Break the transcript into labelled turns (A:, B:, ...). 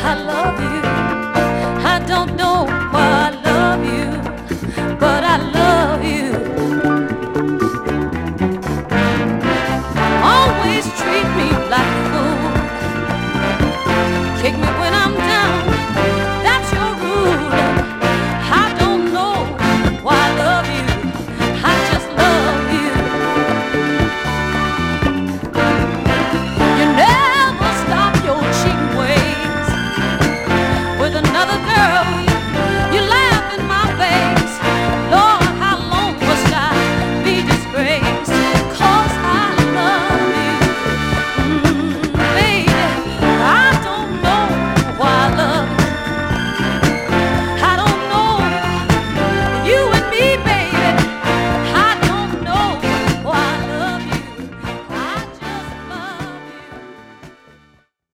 A: I love you. I don't know why I love you, but I love you. Always treat me like a fool. Kick me when I'm down. That's your rule. I don't know why I love you. I just love you. You never stop your cheating ways with another girl.